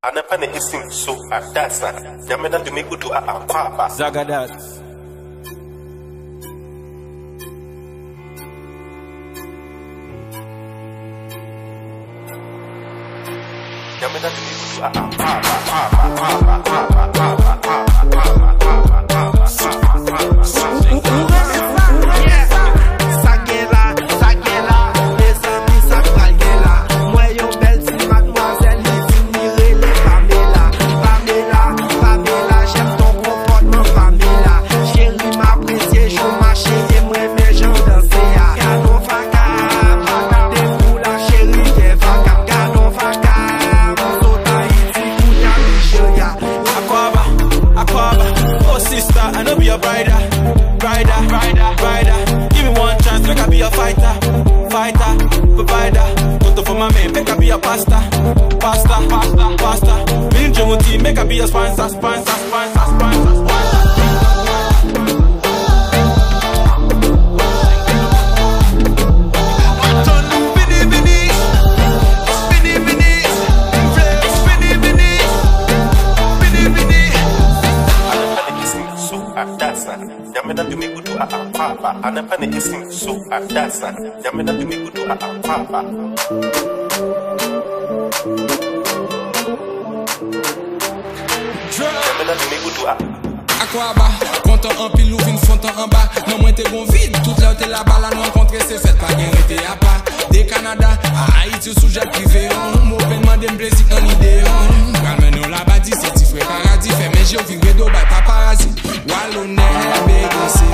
Anapane isim so adasa. Yamena dumikudu a papa. Zagadat. Yamena dumikudu a papa. I know be a rider. Give me one chance, make I be a fighter, provider. Photo for my man, make I be a pasta. Me and Jumuti, make I be a sponsor. Yamena dumikudu a papa. Anapane isim so adasa. Yamena dumikudu a papa. Yamena dumikudu a Aquaba, content en pile ou vin fontan en bas. Non moins t'es bon vide, toute l'heure t'es là-bas. La nous rencontrer c'est fait, pas gain t'es à pas. Des Canada, à Haïti sous jet privé. Mon peine de m'plaisir en idée. Ramène-nous là-bas, dit c'est tifre paradis. Fait mes jeux vivre d'eau, bah paparazzi. Wallonnet, BDC.